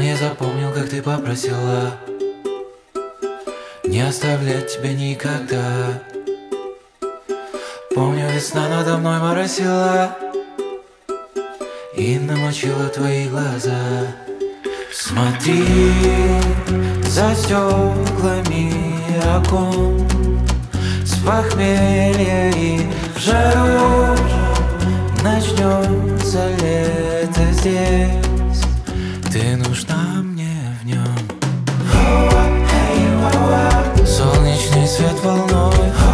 не запомнил, как ты попросила не оставлять тебя никогда. Помню, весна надо мной моросила и намочила твои глаза. Смотри за стеклами окон, с похмелья и в жару начнется лето здесь. Ты нужна мне в нем. Солнечный свет волной,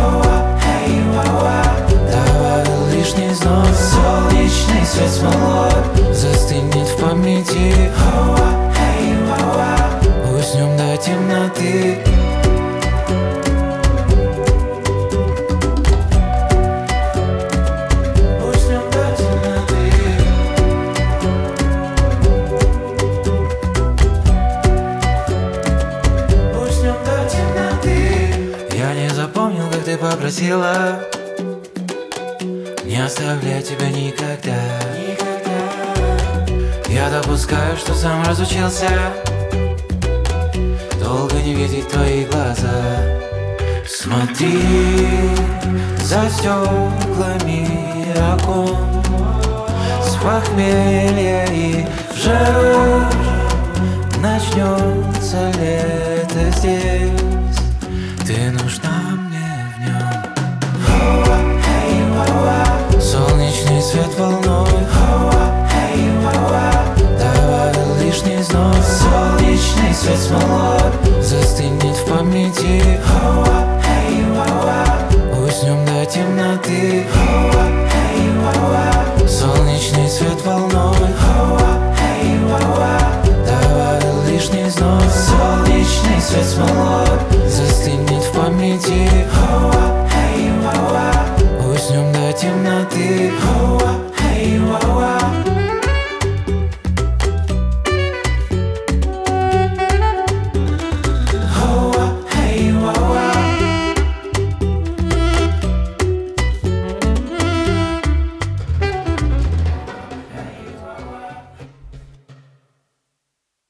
давай лишний взнос. Солнечный свет смолой застынет в памяти. Уснем до темноты. Ты попросила не оставлять тебя никогда. Я допускаю, что сам разучился долго не видеть твои глаза. Смотри за стеклами окон, с похмелья и в жару начнется лето здесь. Ты нужна мне в нем. Солнечный свет волной, давай лишний взнос. Солнечный свет смолой застынет в памяти. Уснем до темноты. Солнечный свет волной, давай лишний взнос. Солнечный свет смолой